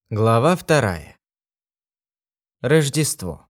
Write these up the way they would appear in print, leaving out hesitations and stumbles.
Глава 2. Рождество.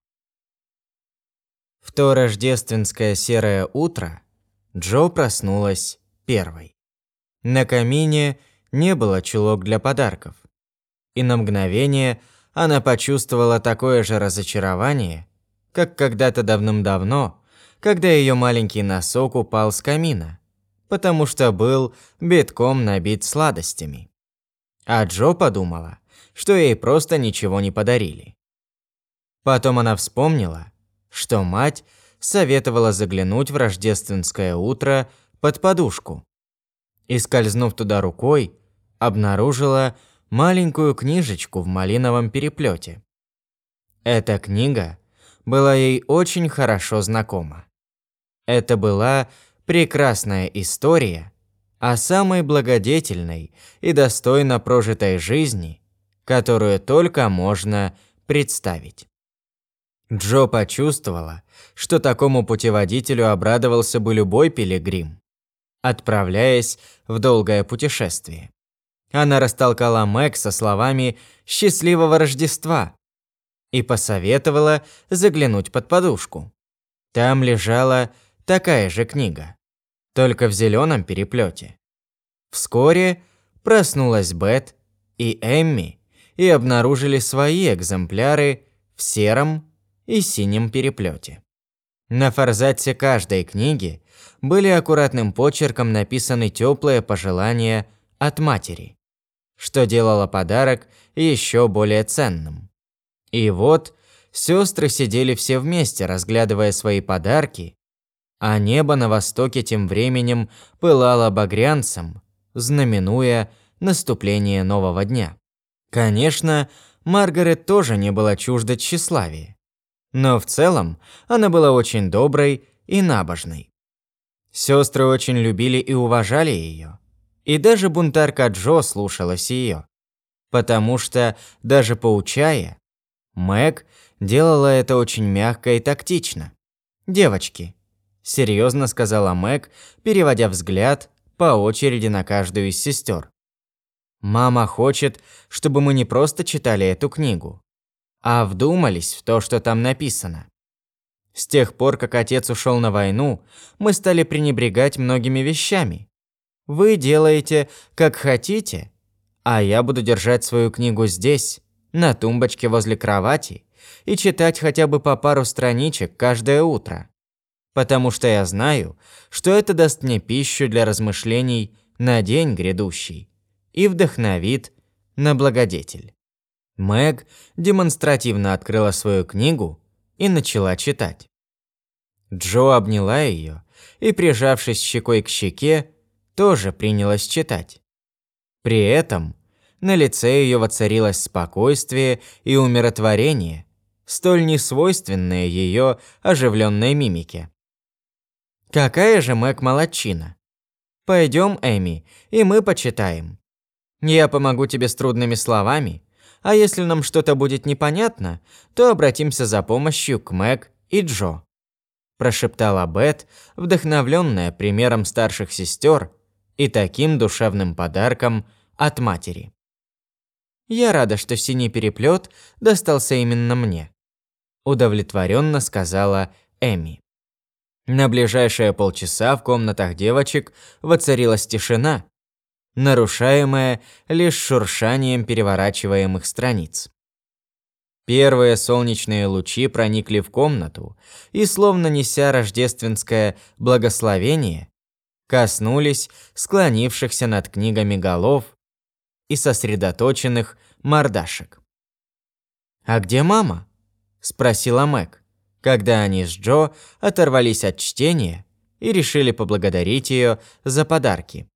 В то рождественское серое утро Джо проснулась первой. На камине не было чулок для подарков. И на мгновение она почувствовала такое же разочарование, как когда-то давным-давно, когда ее маленький носок упал с камина, потому что был битком набит сладостями. А Джо подумала, что ей просто ничего не подарили. Потом она вспомнила, что мать советовала заглянуть в рождественское утро под подушку. И, скользнув туда рукой, обнаружила маленькую книжечку в малиновом переплете. Эта книга была ей очень хорошо знакома. Это была прекрасная история о самой благодетельной и достойно прожитой жизни, которую только можно представить. Джо почувствовала, что такому путеводителю обрадовался бы любой пилигрим, отправляясь в долгое путешествие. Она растолкала Мэг со словами «Счастливого Рождества» и посоветовала заглянуть под подушку. Там лежала такая же книга, только в зеленом переплете. Вскоре проснулась Бет и Эмми и обнаружили свои экземпляры в сером и синем переплете. На форзаце каждой книги были аккуратным почерком написаны теплые пожелания от матери, что делало подарок еще более ценным. И вот сестры сидели все вместе, разглядывая свои подарки, а небо на востоке тем временем пылало багрянцем, знаменуя наступление нового дня. Конечно, Маргарет тоже не была чужда тщеславия, но в целом она была очень доброй и набожной. Сестры очень любили и уважали ее, и даже бунтарка Джо слушалась ее, потому что, даже поучая, Мэг делала это очень мягко и тактично. «Девочки», – серьезно сказала Мэг, переводя взгляд по очереди на каждую из сестер. «Мама хочет, чтобы мы не просто читали эту книгу, а вдумались в то, что там написано. С тех пор, как отец ушел на войну, мы стали пренебрегать многими вещами. Вы делаете, как хотите, а я буду держать свою книгу здесь, на тумбочке возле кровати, и читать хотя бы по пару страничек каждое утро. Потому что я знаю, что это даст мне пищу для размышлений на день грядущий и вдохновит на благодетель». Мэг демонстративно открыла свою книгу и начала читать. Джо обняла ее и, прижавшись щекой к щеке, тоже принялась читать. При этом на лице ее воцарилось спокойствие и умиротворение, столь несвойственное ее оживленной мимике. «Какая же Мэг молодчина! Пойдем, Эми, и мы почитаем. Я помогу тебе с трудными словами, а если нам что-то будет непонятно, то обратимся за помощью к Мэг и Джо», – прошептала Бет, вдохновленная примером старших сестер и таким душевным подарком от матери. «Я рада, что синий переплет достался именно мне», – удовлетворенно сказала Эми. На ближайшие полчаса в комнатах девочек воцарилась тишина, нарушаемая лишь шуршанием переворачиваемых страниц. Первые солнечные лучи проникли в комнату и, словно неся рождественское благословение, коснулись склонившихся над книгами голов и сосредоточенных мордашек. «А где мама?» – спросила Мэг, когда они с Джо оторвались от чтения и решили поблагодарить ее за подарки.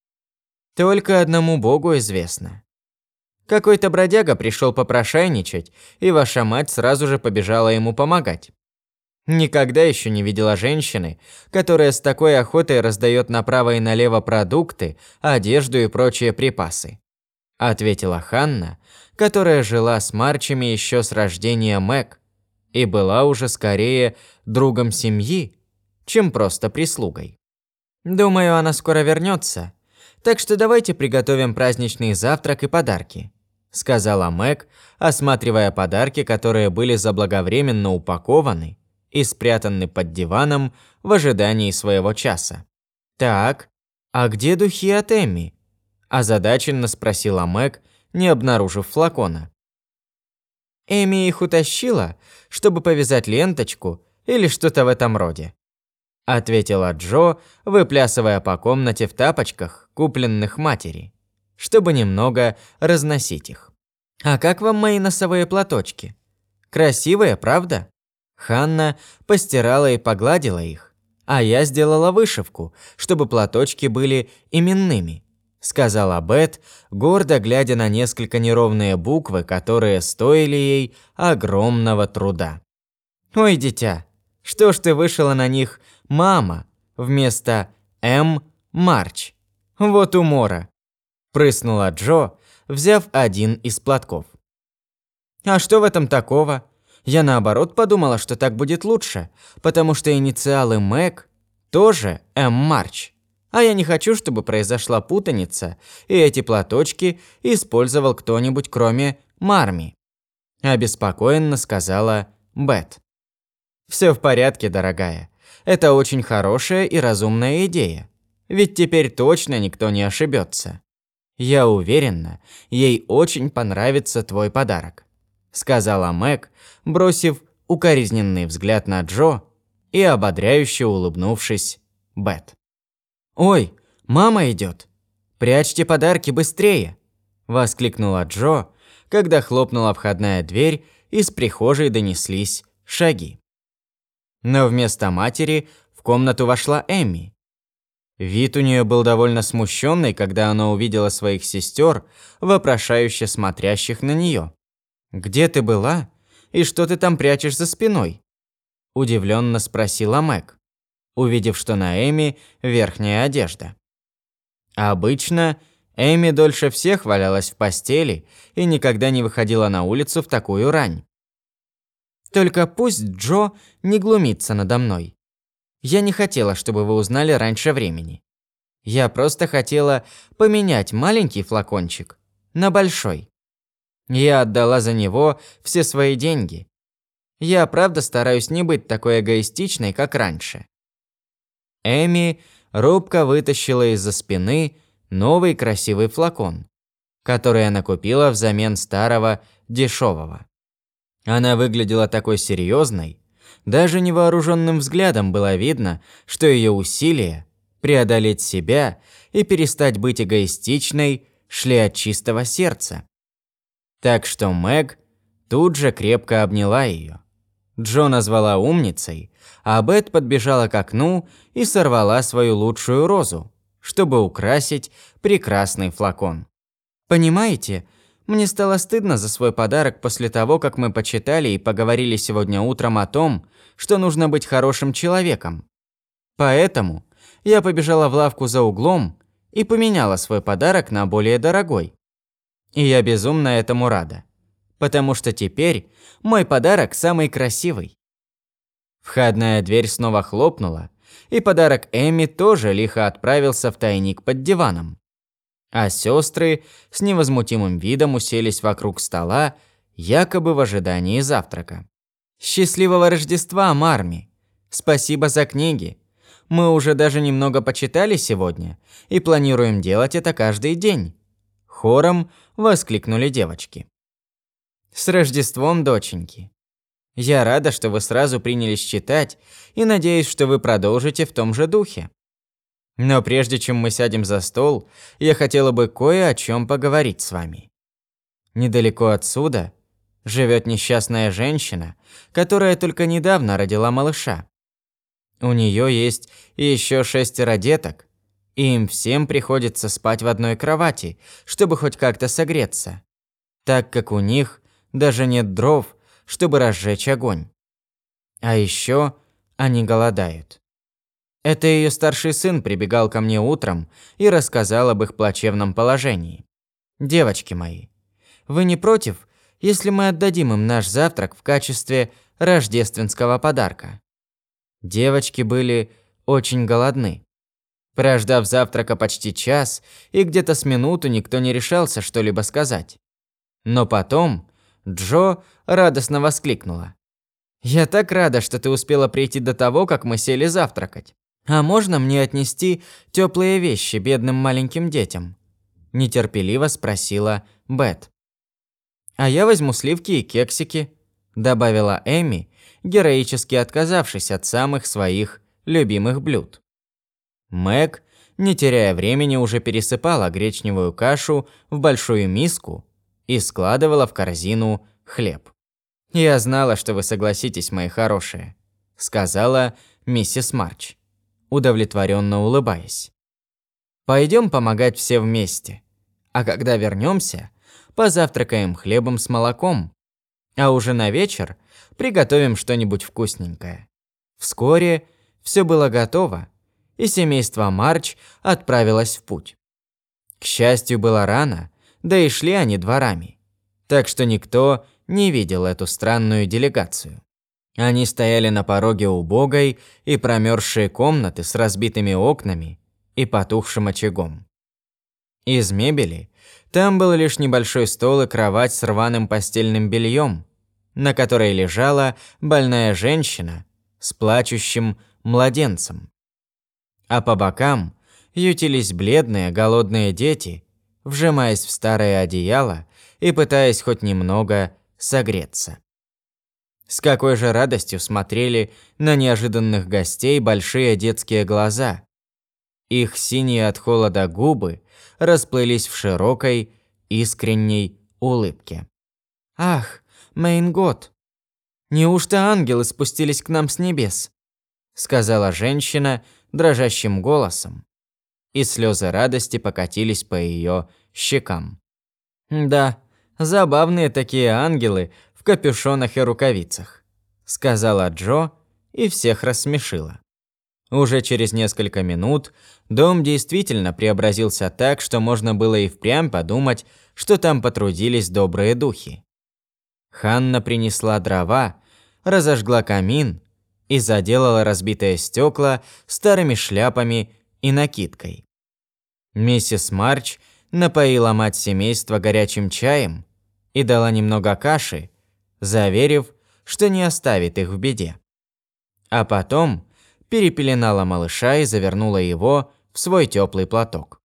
«Только одному Богу известно. Какой-то бродяга пришел попрошайничать, и ваша мать сразу же побежала ему помогать. Никогда еще не видела женщины, которая с такой охотой раздает направо и налево продукты, одежду и прочие припасы», – ответила Ханна, которая жила с Марчами еще с рождения Мэг и была уже скорее другом семьи, чем просто прислугой. «Думаю, она скоро вернется. Так что давайте приготовим праздничный завтрак и подарки», сказала Мэг, осматривая подарки, которые были заблаговременно упакованы и спрятаны под диваном в ожидании своего часа. «Так, а где духи от Эмми?» – озадаченно спросила Мэг, не обнаружив флакона. «Эми их утащила, чтобы повязать ленточку или что-то в этом роде», – ответила Джо, выплясывая по комнате в тапочках, купленных матери, чтобы немного разносить их. «А как вам мои носовые платочки? Красивые, правда?» Ханна постирала и погладила их, а я сделала вышивку, чтобы платочки были именными, сказала Бет, гордо глядя на несколько неровные буквы, которые стоили ей огромного труда. «Ой, дитя, что ж ты вышила на них «мама» вместо «М. Марч»? Вот умора!» – прыснула Джо, взяв один из платков. «А что в этом такого? Я наоборот подумала, что так будет лучше, потому что инициалы Мэг тоже М. Марч. А я не хочу, чтобы произошла путаница, и эти платочки использовал кто-нибудь, кроме Марми», – обеспокоенно сказала Бет. «Все в порядке, дорогая. Это очень хорошая и разумная идея. Ведь теперь точно никто не ошибется. Я уверена, ей очень понравится твой подарок», – сказала Мэг, бросив укоризненный взгляд на Джо и ободряюще улыбнувшись Бет. «Ой, мама идет! Прячьте подарки быстрее!» – воскликнула Джо, когда хлопнула входная дверь, и с прихожей донеслись шаги. Но вместо матери в комнату вошла Эмми. Вид у нее был довольно смущенный, когда она увидела своих сестер, вопрошающе смотрящих на нее. «Где ты была? И что ты там прячешь за спиной?» – удивленно спросила Мэг, увидев, что на Эми верхняя одежда. Обычно Эми дольше всех валялась в постели и никогда не выходила на улицу в такую рань. «Только пусть Джо не глумится надо мной. Я не хотела, чтобы вы узнали раньше времени. Я просто хотела поменять маленький флакончик на большой. Я отдала за него все свои деньги. Я правда стараюсь не быть такой эгоистичной, как раньше». Эми робко вытащила из-за спины новый красивый флакон, который она купила взамен старого дешевого. Она выглядела такой серьезной, даже невооруженным взглядом было видно, что ее усилия преодолеть себя и перестать быть эгоистичной шли от чистого сердца. Так что Мэг тут же крепко обняла ее. Джо назвала умницей, а Бет подбежала к окну и сорвала свою лучшую розу, чтобы украсить прекрасный флакон. «Понимаете, мне стало стыдно за свой подарок после того, как мы почитали и поговорили сегодня утром о том, что нужно быть хорошим человеком. Поэтому я побежала в лавку за углом и поменяла свой подарок на более дорогой. И я безумно этому рада, потому что теперь мой подарок самый красивый». Входная дверь снова хлопнула, и подарок Эми тоже лихо отправился в тайник под диваном. А сестры с невозмутимым видом уселись вокруг стола, якобы в ожидании завтрака. «Счастливого Рождества, Марми! Спасибо за книги. Мы уже даже немного почитали сегодня и планируем делать это каждый день», – хором воскликнули девочки. «С Рождеством, доченьки! Я рада, что вы сразу принялись читать, и надеюсь, что вы продолжите в том же духе. Но прежде чем мы сядем за стол, я хотела бы кое о чем поговорить с вами. Недалеко отсюда живет несчастная женщина, которая только недавно родила малыша. У нее есть еще 6 деток, и им всем приходится спать в одной кровати, чтобы хоть как-то согреться, так как у них даже нет дров, чтобы разжечь огонь. А еще они голодают. Это ее старший сын прибегал ко мне утром и рассказал об их плачевном положении. Девочки мои, вы не против, если мы отдадим им наш завтрак в качестве рождественского подарка? Девочки были очень голодны. Прождав завтрака почти час, и где-то с минуту никто не решался что-либо сказать. Но потом Джо радостно воскликнула. «Я так рада, что ты успела прийти до того, как мы сели завтракать. А можно мне отнести теплые вещи бедным маленьким детям?» Нетерпеливо спросила Бет. «А я возьму сливки и кексики», добавила Эми, героически отказавшись от самых своих любимых блюд. Мэг, не теряя времени, уже пересыпала гречневую кашу в большую миску и складывала в корзину хлеб. «Я знала, что вы согласитесь, мои хорошие», – сказала миссис Марч, удовлетворенно улыбаясь. «Пойдем помогать все вместе, а когда вернемся, позавтракаем хлебом с молоком, а уже на вечер приготовим что-нибудь вкусненькое». Вскоре все было готово, и семейство Марч отправилось в путь. К счастью, было рано, да и шли они дворами, так что никто не видел эту странную делегацию. Они стояли на пороге убогой и промерзшей комнаты с разбитыми окнами и потухшим очагом. Из мебели там был лишь небольшой стол и кровать с рваным постельным бельем, на которой лежала больная женщина с плачущим младенцем. А по бокам ютились бледные, голодные дети, вжимаясь в старое одеяло и пытаясь хоть немного согреться. С какой же радостью смотрели на неожиданных гостей большие детские глаза. Их синие от холода губы расплылись в широкой, искренней улыбке. «Ах, Мейнгот, неужто ангелы спустились к нам с небес?» сказала женщина дрожащим голосом, и слезы радости покатились по ее щекам. «Да, забавные такие ангелы в капюшонах и рукавицах», сказала Джо и всех рассмешила. Уже через несколько минут дом действительно преобразился так, что можно было и впрямь подумать, что там потрудились добрые духи. Ханна принесла дрова, разожгла камин и заделала разбитые стекла старыми шляпами и накидкой. Миссис Марч напоила мать семейства горячим чаем и дала немного каши, заверив, что не оставит их в беде. А потом перепеленала малыша и завернула его в свой теплый платок.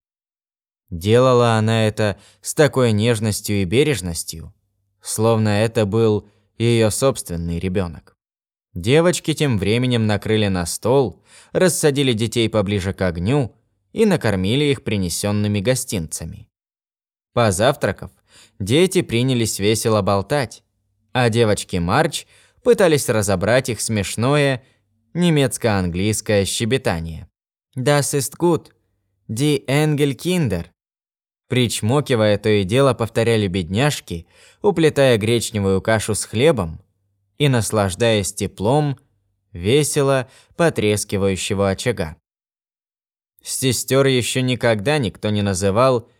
Делала она это с такой нежностью и бережностью, словно это был ее собственный ребенок. Девочки тем временем накрыли на стол, рассадили детей поближе к огню и накормили их принесенными гостинцами. Позавтракав, дети принялись весело болтать, а девочки Марч пытались разобрать их смешное немецко-английское щебетание. «Das ist gut, die Engelkinder». Причмокивая, то и дело повторяли бедняжки, уплетая гречневую кашу с хлебом и наслаждаясь теплом весело потрескивающего очага. Сестер еще никогда никто не называл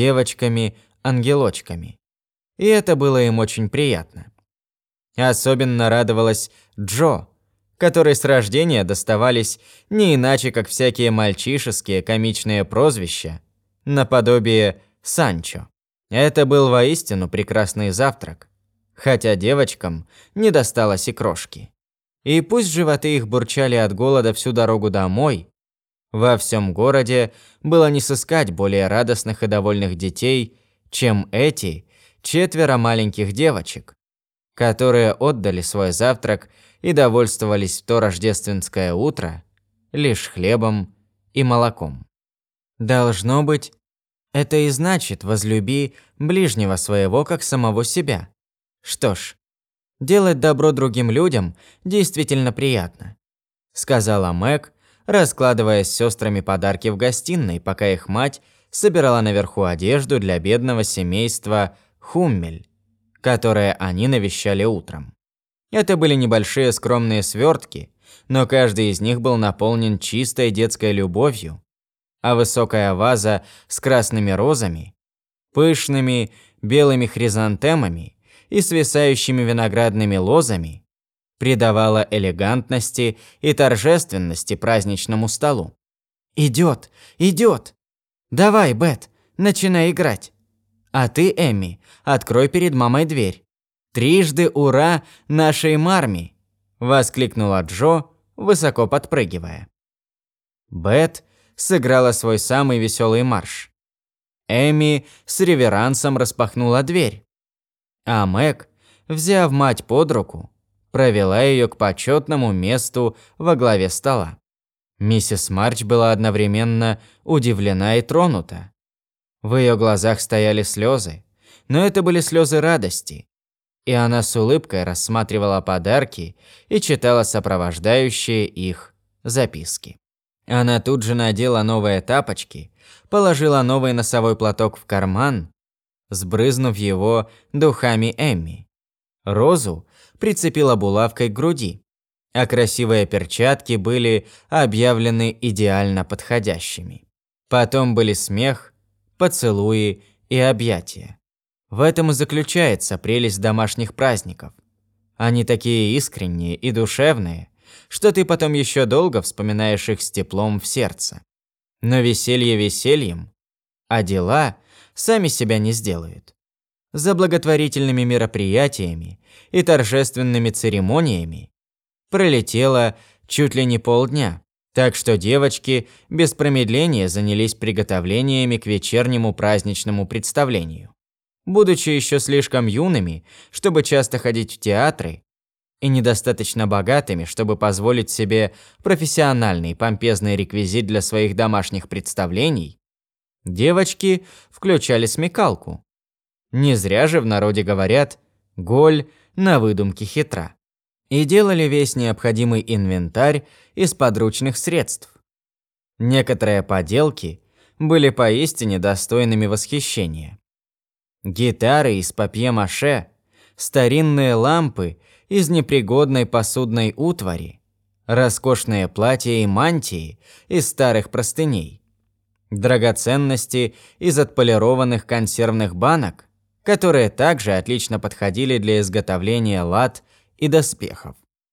девочками-ангелочками, и это было им очень приятно. Особенно радовалась Джо, которой с рождения доставались не иначе, как всякие мальчишеские комичные прозвища, наподобие Санчо. Это был воистину прекрасный завтрак, хотя девочкам не досталось и крошки. И пусть животы их бурчали от голода всю дорогу домой, во всем городе было не сыскать более радостных и довольных детей, чем эти 4 маленьких девочек, которые отдали свой завтрак и довольствовались в то рождественское утро лишь хлебом и молоком. Должно быть, это и значит «возлюби ближнего своего, как самого себя». Что ж, делать добро другим людям действительно приятно, сказала Мэг, раскладывая с сестрами подарки в гостиной, пока их мать собирала наверху одежду для бедного семейства Хуммель, которое они навещали утром. Это были небольшие скромные свертки, но каждый из них был наполнен чистой детской любовью, а высокая ваза с красными розами, пышными белыми хризантемами и свисающими виноградными лозами придавала элегантности и торжественности праздничному столу. «Идёт, идёт! Давай, Бет, начинай играть!» А ты, Эми, открой перед мамой дверь. Трижды ура нашей Марми!» – воскликнула Джо, высоко подпрыгивая. Бет сыграла свой самый веселый марш. Эми с реверансом распахнула дверь, а Мэг, взяв мать под руку, провела ее к почетному месту во главе стола. Миссис Марч была одновременно удивлена и тронута. В ее глазах стояли слезы, но это были слезы радости, и она с улыбкой рассматривала подарки и читала сопровождающие их записки. Она тут же надела новые тапочки, положила новый носовой платок в карман, сбрызнув его духами Эмми. Розу прицепила булавкой к груди, а красивые перчатки были объявлены идеально подходящими. Потом были смех, поцелуи и объятия. В этом и заключается прелесть домашних праздников. Они такие искренние и душевные, что ты потом еще долго вспоминаешь их с теплом в сердце. Но веселье весельем, а дела сами себя не сделают. За благотворительными мероприятиями и торжественными церемониями пролетело чуть ли не полдня, так что девочки без промедления занялись приготовлениями к вечернему праздничному представлению. Будучи еще слишком юными, чтобы часто ходить в театры, и недостаточно богатыми, чтобы позволить себе профессиональный помпезный реквизит для своих домашних представлений, девочки включали смекалку. Не зря же в народе говорят «голь на выдумке хитра». И делали весь необходимый инвентарь из подручных средств. Некоторые поделки были поистине достойными восхищения. Гитары из папье-маше, старинные лампы из непригодной посудной утвари, роскошные платья и мантии из старых простыней, драгоценности из отполированных консервных банок, которые также отлично подходили для изготовления лад и доспехов.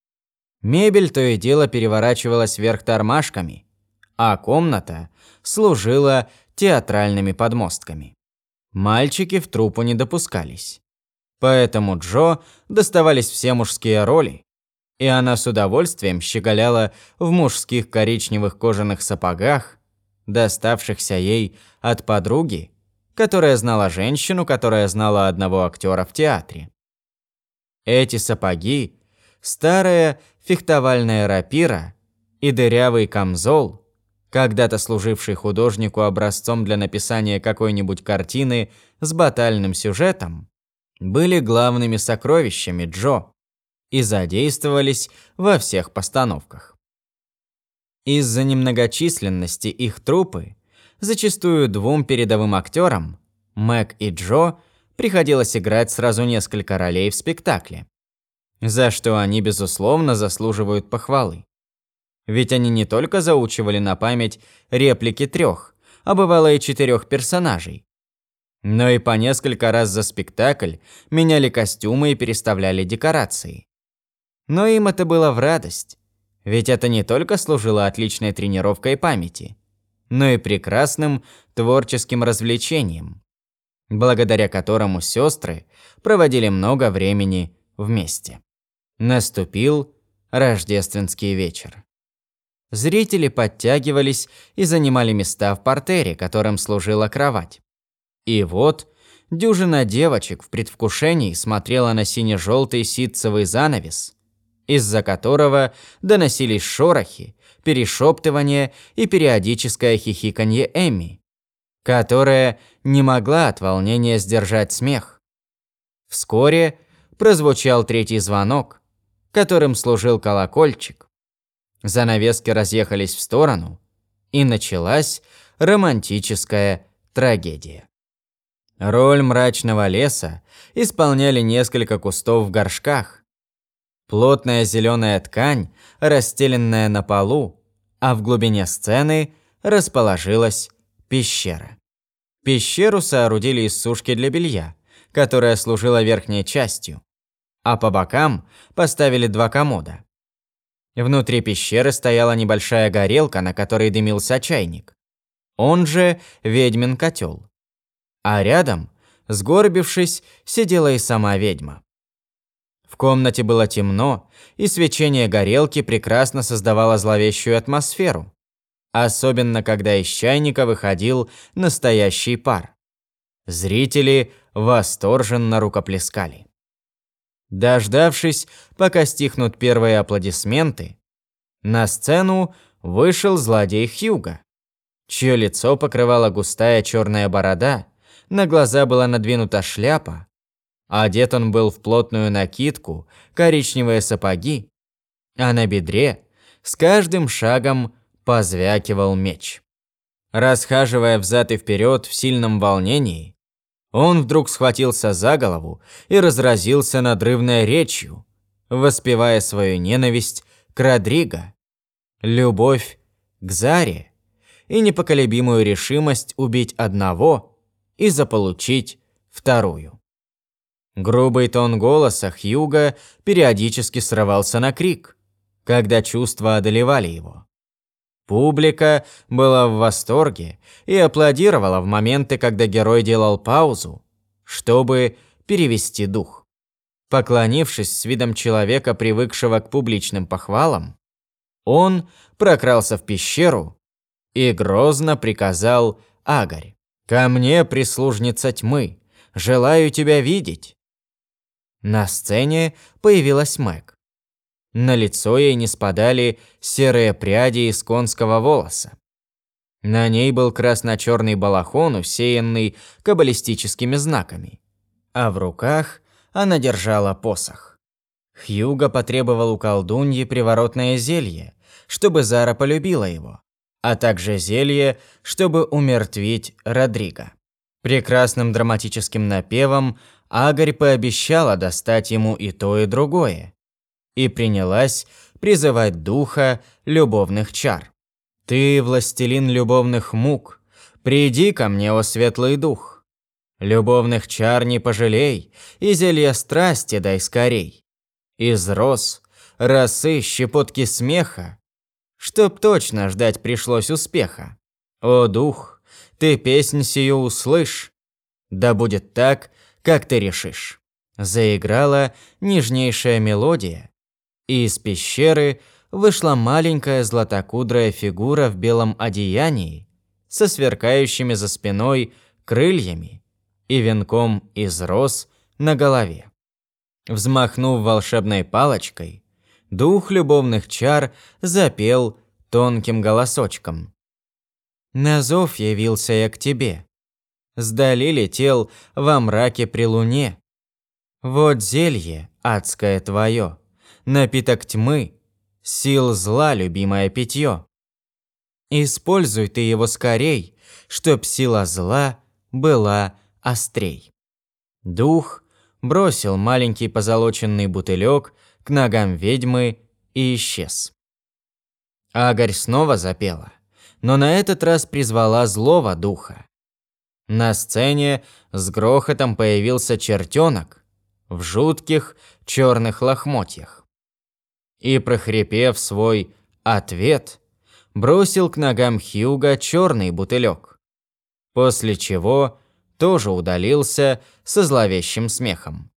Мебель то и дело переворачивалась вверх тормашками, а комната служила театральными подмостками. Мальчики в труппу не допускались. Поэтому Джо доставались все мужские роли, и она с удовольствием щеголяла в мужских коричневых кожаных сапогах, доставшихся ей от подруги, которая знала женщину, которая знала одного актера в театре. Эти сапоги, старая фехтовальная рапира и дырявый камзол, когда-то служивший художнику образцом для написания какой-нибудь картины с батальным сюжетом, были главными сокровищами Джо и задействовались во всех постановках. Из-за немногочисленности их труппы, зачастую двум передовым актерам, Мэг и Джо, приходилось играть сразу несколько ролей в спектакле, за что они, безусловно, заслуживают похвалы. Ведь они не только заучивали на память реплики 3, а бывало и 4 персонажей, но и по несколько раз за спектакль меняли костюмы и переставляли декорации. Но им это было в радость, ведь это не только служило отличной тренировкой памяти, но и прекрасным творческим развлечением, благодаря которому сестры проводили много времени вместе. Наступил рождественский вечер. Зрители подтягивались и занимали места в партере, которым служила кровать. И вот дюжина девочек в предвкушении смотрела на сине-желтый ситцевый занавес, из-за которого доносились шорохи, перешептывания и периодическое хихиканье Эмми, которая не могла от волнения сдержать смех. Вскоре прозвучал 3-й звонок, которым служил колокольчик. Занавески разъехались в сторону, и началась романтическая трагедия. Роль мрачного леса исполняли несколько кустов в горшках. Плотная зеленая ткань, расстеленная на полу, а в глубине сцены расположилась пещера. Пещеру соорудили из сушки для белья, которая служила верхней частью, а по бокам поставили 2 комода. Внутри пещеры стояла небольшая горелка, на которой дымился чайник, он же ведьмин котел. А рядом Сгорбившись, сидела и сама ведьма. В комнате было темно, и свечение горелки прекрасно создавало зловещую атмосферу, особенно когда из чайника выходил настоящий пар. Зрители восторженно рукоплескали. Дождавшись, пока стихнут первые аплодисменты, на сцену вышел злодей Хьюго, чье лицо покрывала густая черная борода, на глаза была надвинута шляпа, одет он был в плотную накидку, коричневые сапоги, а на бедре с каждым шагом позвякивал меч. Расхаживая взад и вперед в сильном волнении, он вдруг схватился за голову и разразился надрывной речью, воспевая свою ненависть к Родриго, любовь к Заре и непоколебимую решимость убить одного и заполучить вторую. Грубый тон голоса Хьюго периодически срывался на крик, когда чувства одолевали его. Публика была в восторге и аплодировала в моменты, когда герой делал паузу, чтобы перевести дух. Поклонившись с видом человека, привыкшего к публичным похвалам, он прокрался в пещеру и грозно приказал Агарь: «Ко мне, прислужница тьмы, желаю тебя видеть». На сцене появилась Мэг. На лицо ей не спадали серые пряди из конского волоса. На ней был красно-черный балахон, усеянный каббалистическими знаками, а в руках она держала посох. Хьюго потребовал у колдуньи приворотное зелье, чтобы Зара полюбила его, а также зелье, чтобы умертвить Родриго. Прекрасным драматическим напевом Агарь пообещала достать ему и то, и другое, и принялась призывать духа любовных чар. «Ты, властелин любовных мук, приди ко мне, о светлый дух. Любовных чар не пожалей, и зелья страсти дай скорей. Из роз, росы, щепотки смеха, чтоб точно ждать пришлось успеха. О дух, ты песнь сию услышь, да будет так, как ты решишь». Заиграла нежнейшая мелодия, и из пещеры вышла маленькая златокудрая фигура в белом одеянии со сверкающими за спиной крыльями и венком из роз на голове. Взмахнув волшебной палочкой, дух любовных чар запел тонким голосочком: «На зов явился я к тебе, сдали летел во мраке при луне. Вот зелье адское твое, напиток тьмы, сил зла любимое питье. Используй ты его скорей, чтоб сила зла была острей». Дух бросил маленький позолоченный бутылек к ногам ведьмы и исчез. Агарь снова запела, но на этот раз призвала злого духа. На сцене с грохотом появился чертенок в жутких черных лохмотьях и, прохрипев свой ответ, бросил к ногам Хьюго черный бутылек, после чего тоже удалился со зловещим смехом.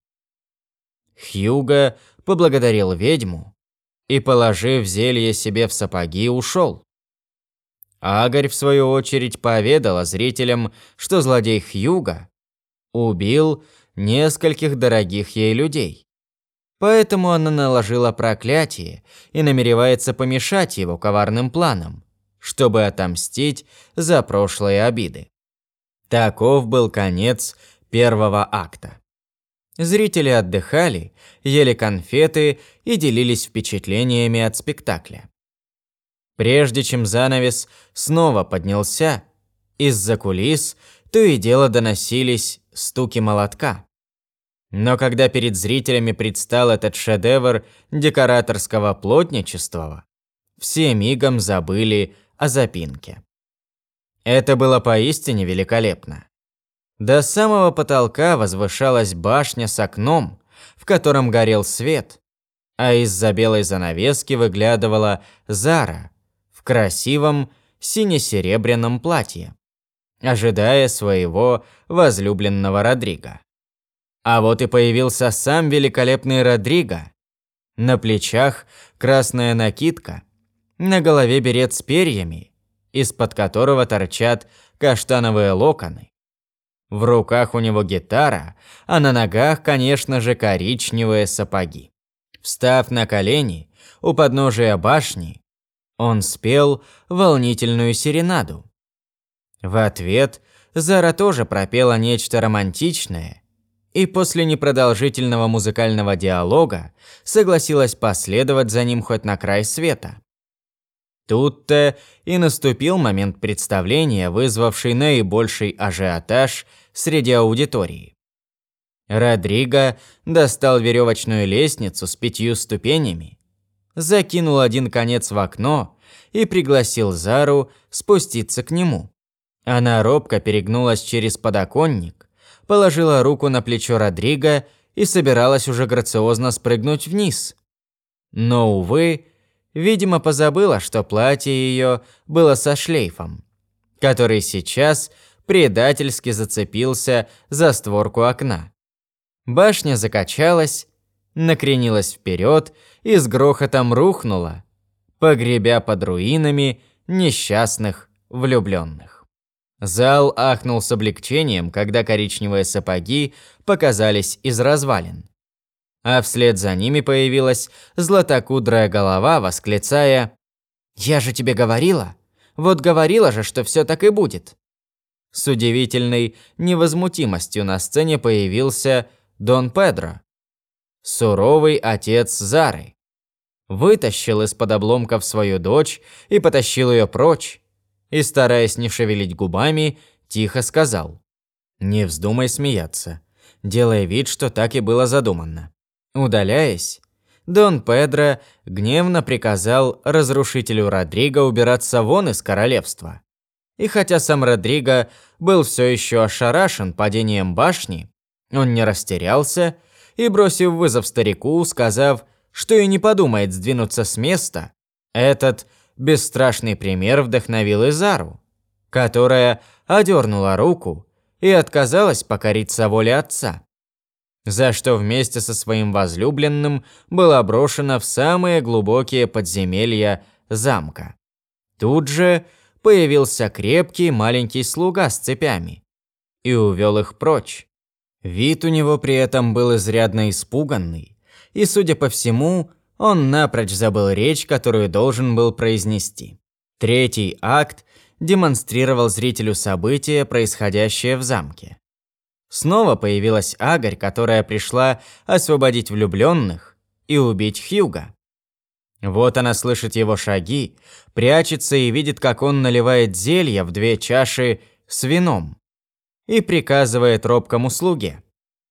Хьюго поблагодарил ведьму и, положив зелье себе в сапоги, ушел. Агарь, в свою очередь, поведала зрителям, что злодей Хьюго убил нескольких дорогих ей людей. Поэтому она наложила проклятие и намеревается помешать его коварным планам, чтобы отомстить за прошлые обиды. Таков был конец первого акта. Зрители отдыхали, ели конфеты и делились впечатлениями от спектакля. Прежде чем занавес снова поднялся, из-за кулис то и дело доносились стуки молотка. Но когда перед зрителями предстал этот шедевр декораторского плотничества, все мигом забыли о запинке. Это было поистине великолепно. До самого потолка возвышалась башня с окном, в котором горел свет, а из-за белой занавески выглядывала Зара в красивом сине-серебряном платье. ожидая своего возлюбленного Родриго. А вот и появился сам великолепный Родриго. На плечах красная накидка, на голове берет с перьями, из-под которого торчат каштановые локоны. В руках у него гитара, а на ногах, конечно же, коричневые сапоги. Встав на колени у подножия башни, он спел волнительную серенаду. В ответ Зара тоже пропела нечто романтичное, и после непродолжительного музыкального диалога согласилась последовать за ним хоть на край света. Тут-то и наступил момент представления, вызвавший наибольший ажиотаж среди аудитории. Родриго достал веревочную лестницу с 5 ступенями, закинул один конец в окно и пригласил Зару спуститься к нему. Она робко перегнулась через подоконник, положила руку на плечо Родриго и собиралась уже грациозно спрыгнуть вниз. Но, увы, видимо, позабыла, что платье ее было со шлейфом, который сейчас предательски зацепился за створку окна. Башня закачалась, накренилась вперед и с грохотом рухнула, погребя под руинами несчастных влюбленных. Зал ахнул с облегчением, когда коричневые сапоги показались из развалин. А вслед за ними появилась златокудрая голова, восклицая: «Я же тебе говорила! Вот говорила же, что все так и будет!» С удивительной невозмутимостью на сцене появился Дон Педро, суровый отец Зары. Вытащил из-под обломков свою дочь и потащил ее прочь, и, стараясь не шевелить губами, тихо сказал: «Не вздумай смеяться», делая вид, что так и было задумано. Удаляясь, Дон Педро гневно приказал разрушителю Родриго убираться вон из королевства. И хотя сам Родриго был все еще ошарашен падением башни, он не растерялся и, бросив вызов старику, сказав, что и не подумает сдвинуться с места, этот бесстрашный пример вдохновил и Зару, которая одернула руку и отказалась покориться воле отца, за что вместе со своим возлюбленным была брошена в самые глубокие подземелья замка. Тут же появился крепкий маленький слуга с цепями и увел их прочь. Вид у него при этом был изрядно испуганный, и, судя по всему, он напрочь забыл речь, которую должен был произнести. Третий акт демонстрировал зрителю события, происходящее в замке. Снова появилась Агарь, которая пришла освободить влюбленных и убить Хьюга. Вот она слышит его шаги, прячется и видит, как он наливает зелье в 2 чаши с вином и приказывает робкому слуге: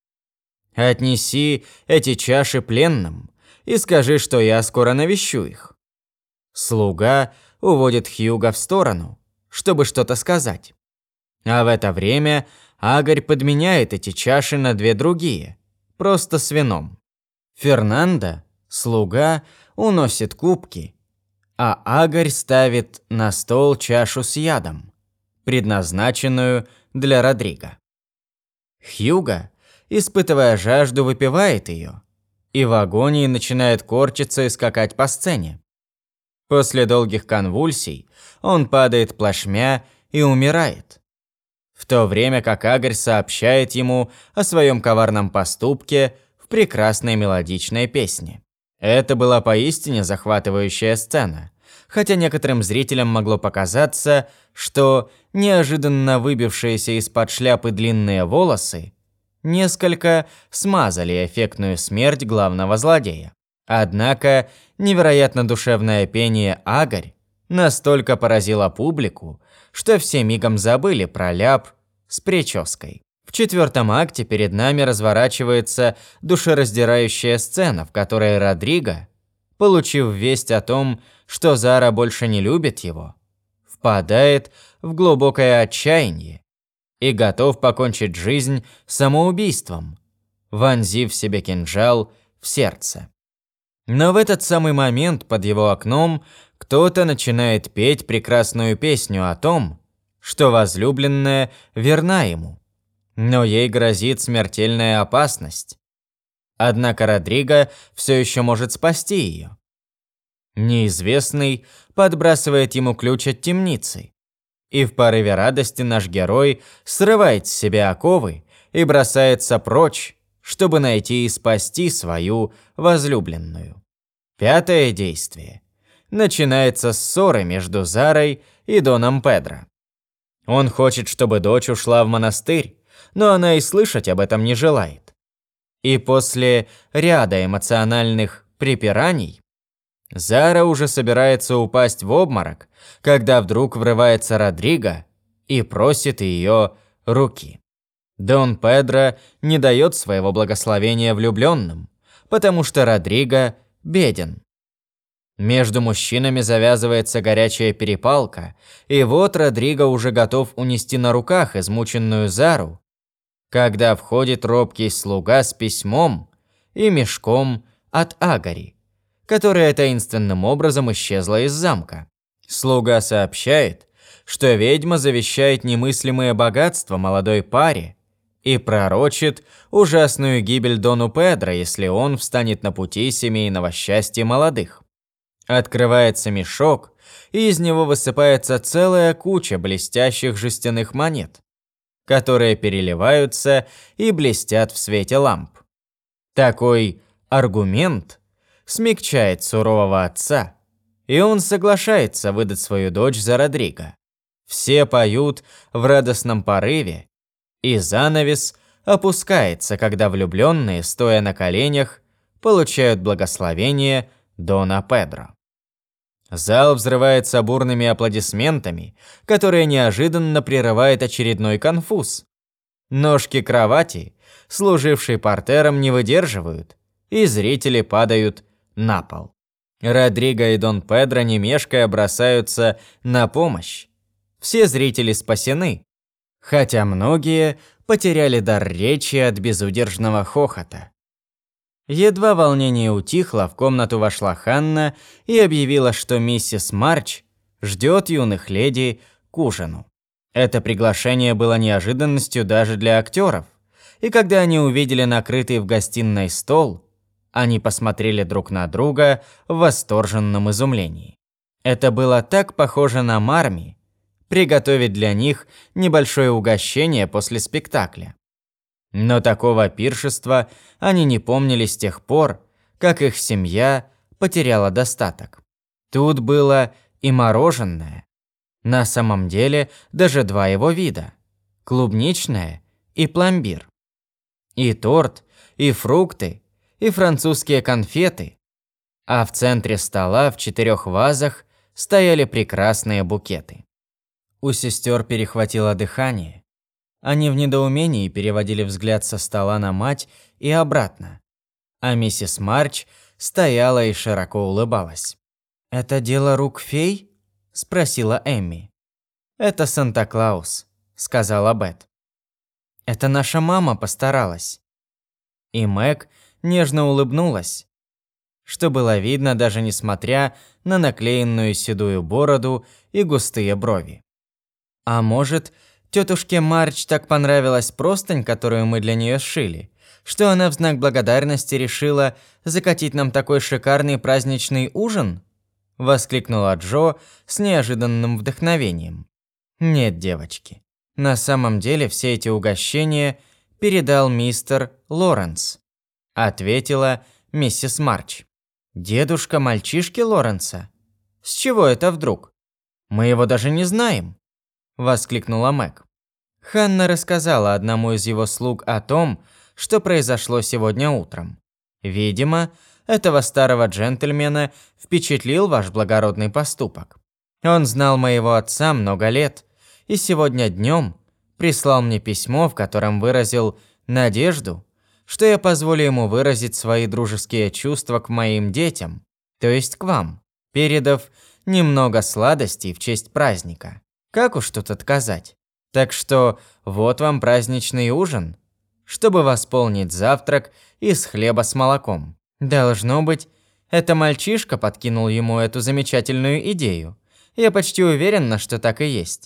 «Отнеси эти чаши пленным и скажи, что я скоро навещу их». Слуга уводит Хьюга в сторону, чтобы что-то сказать. А в это время Агарь подменяет эти чаши на 2 другие, просто с вином. Фернандо, слуга, уносит кубки, а Агарь ставит на стол чашу с ядом, предназначенную для Родриго. Хьюго, испытывая жажду, выпивает ее и в агонии начинает корчиться и скакать по сцене. После долгих конвульсий он падает плашмя и умирает, в то время как Агарь сообщает ему о своем коварном поступке в прекрасной мелодичной песне. Это была поистине захватывающая сцена, хотя некоторым зрителям могло показаться, что неожиданно выбившиеся из-под шляпы длинные волосы несколько смазали эффектную смерть главного злодея. Однако невероятно душевное пение Агарь настолько поразило публику, что все мигом забыли про ляп с прической. В 4-м акте перед нами разворачивается душераздирающая сцена, в которой Родриго, получив весть о том, что Зара больше не любит его, впадает в глубокое отчаяние и готов покончить жизнь самоубийством, вонзив себе кинжал в сердце. Но в этот самый момент под его окном кто-то начинает петь прекрасную песню о том, что возлюбленная верна ему, но ей грозит смертельная опасность. Однако Родриго все еще может спасти ее. Неизвестный подбрасывает ему ключ от темницы, и в порыве радости наш герой срывает с себя оковы и бросается прочь, чтобы найти и спасти свою возлюбленную. Пятое действие начинается с ссоры между Зарой и Доном Педро. Он хочет, чтобы дочь ушла в монастырь, но она и слышать об этом не желает. И после ряда эмоциональных припираний Зара уже собирается упасть в обморок, когда вдруг врывается Родриго и просит ее руки. Дон Педро не дает своего благословения влюбленным, потому что Родриго беден. Между мужчинами завязывается горячая перепалка, и вот Родриго уже готов унести на руках измученную Зару, когда входит робкий слуга с письмом и мешком от Агари, которая таинственным образом исчезла из замка. Слуга сообщает, что ведьма завещает немыслимое богатство молодой паре и пророчит ужасную гибель Дону Педро, если он встанет на пути семейного счастья молодых. Открывается мешок, и из него высыпается целая куча блестящих жестяных монет, которые переливаются и блестят в свете ламп. Такой аргумент смягчает сурового отца, и он соглашается выдать свою дочь за Родриго. Все поют в радостном порыве, и занавес опускается, когда влюбленные, стоя на коленях, получают благословение Дона Педро. Зал взрывается бурными аплодисментами, которые неожиданно прерывает очередной конфуз. Ножки кровати, служившей портером, не выдерживают, и зрители падают на пол. Родриго и Дон Педро, не мешкая, бросаются на помощь. Все зрители спасены, хотя многие потеряли дар речи от безудержного хохота. Едва волнение утихло, в комнату вошла Ханна и объявила, что миссис Марч ждет юных леди к ужину. Это приглашение было неожиданностью даже для актеров, и когда они увидели накрытый в гостиной стол, они посмотрели друг на друга в восторженном изумлении. Это было так похоже на Марми приготовить для них небольшое угощение после спектакля. Но такого пиршества они не помнили с тех пор, как их семья потеряла достаток. Тут было и мороженое. На самом деле даже два его вида – клубничное и пломбир. И торт, и фрукты, и французские конфеты. А в центре стола в 4 вазах стояли прекрасные букеты. У сестер перехватило дыхание. Они в недоумении переводили взгляд со стола на мать и обратно. А миссис Марч стояла и широко улыбалась. «Это дело рук фей?» – спросила Эмми. «Это Санта-Клаус», – сказала Бет. «Это наша мама постаралась». И Мэг нежно улыбнулась, что было видно даже несмотря на наклеенную седую бороду и густые брови. «А может, тетушке Марч так понравилась простынь, которую мы для нее сшили, что она в знак благодарности решила закатить нам такой шикарный праздничный ужин?» – воскликнула Джо с неожиданным вдохновением. «Нет, девочки, на самом деле все эти угощения передал мистер Лоренс», – ответила миссис Марч. «Дедушка мальчишки Лоренса? С чего это вдруг? Мы его даже не знаем», – воскликнула Мэг. Ханна рассказала одному из его слуг о том, что произошло сегодня утром. «Видимо, этого старого джентльмена впечатлил ваш благородный поступок. Он знал моего отца много лет, и сегодня днем прислал мне письмо, в котором выразил надежду, что я позволю ему выразить свои дружеские чувства к моим детям, то есть к вам, передав немного сладостей в честь праздника. Как уж тут отказать? Так что вот вам праздничный ужин, чтобы восполнить завтрак из хлеба с молоком. Должно быть, это мальчишка подкинул ему эту замечательную идею. Я почти уверена, что так и есть.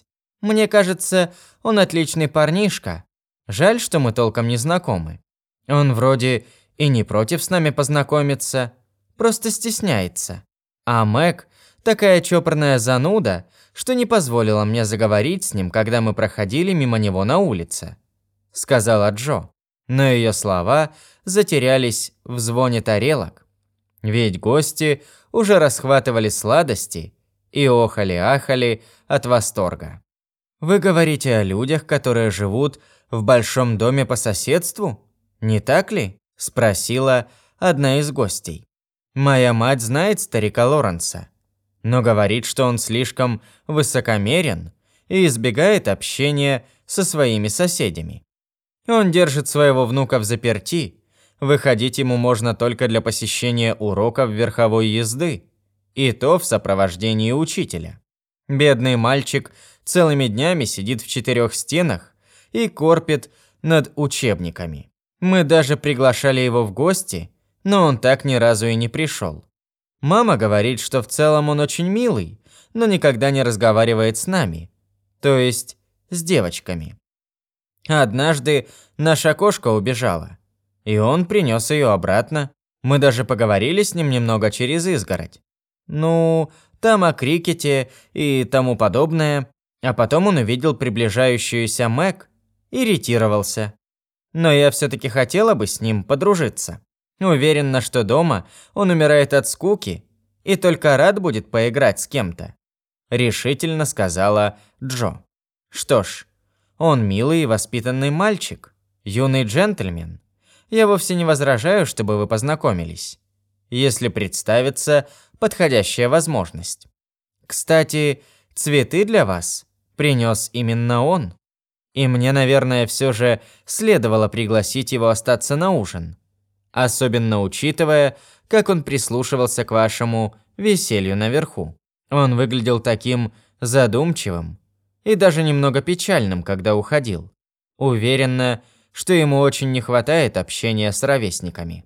Мне кажется, он отличный парнишка. Жаль, что мы толком не знакомы. Он вроде и не против с нами познакомиться, просто стесняется. А Мэг такая чопорная зануда, что не позволила мне заговорить с ним, когда мы проходили мимо него на улице», – сказала Джо. Но ее слова затерялись в звоне тарелок. Ведь гости уже расхватывали сладости и охали-ахали от восторга. «Вы говорите о людях, которые живут в большом доме по соседству, не так ли?» – спросила одна из гостей. «Моя мать знает старика Лоренса, но говорит, что он слишком высокомерен и избегает общения со своими соседями. Он держит своего внука взаперти, выходить ему можно только для посещения уроков верховой езды, и то в сопровождении учителя. Бедный мальчик целыми днями сидит в 4 стенах и корпит над учебниками. Мы даже приглашали его в гости, но он так ни разу и не пришел. Мама говорит, что в целом он очень милый, но никогда не разговаривает с нами, то есть с девочками. Однажды наша кошка убежала, и он принес ее обратно. Мы даже поговорили с ним немного через изгородь. Ну, там о крикете и тому подобное, а потом он увидел приближающуюся Мэг и ретировался. Но я все-таки хотела бы с ним подружиться. Уверена, что дома он умирает от скуки и только рад будет поиграть с кем-то», – решительно сказала Джо. «Что ж, он милый и воспитанный мальчик, юный джентльмен. Я вовсе не возражаю, чтобы вы познакомились, если представится подходящая возможность. Кстати, цветы для вас принес именно он. И мне, наверное, все же следовало пригласить его остаться на ужин. Особенно учитывая, как он прислушивался к вашему веселью наверху. Он выглядел таким задумчивым и даже немного печальным, когда уходил. Уверена, что ему очень не хватает общения с ровесниками.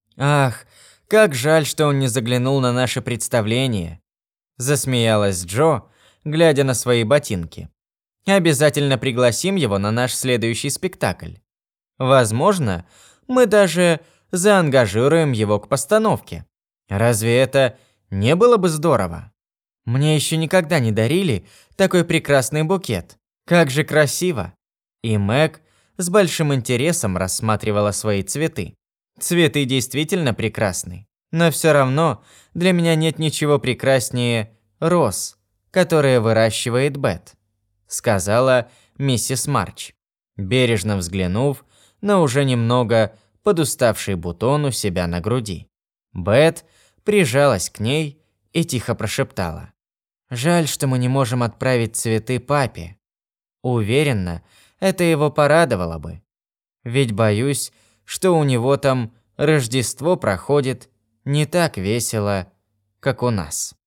Ах, как жаль, что он не заглянул на наше представление», – засмеялась Джо, глядя на свои ботинки. «Обязательно пригласим его на наш следующий спектакль. Возможно, мы даже заангажируем его к постановке. Разве это не было бы здорово? Мне еще никогда не дарили такой прекрасный букет. Как же красиво!» И Мэг с большим интересом рассматривала свои цветы. «Цветы действительно прекрасны, но все равно для меня нет ничего прекраснее роз, которые выращивает Бет», – сказала миссис Марч, бережно взглянув на уже немного подуставший бутон у себя на груди. Бет прижалась к ней и тихо прошептала: «Жаль, что мы не можем отправить цветы папе. Уверена, это его порадовало бы. Ведь боюсь, что у него там Рождество проходит не так весело, как у нас».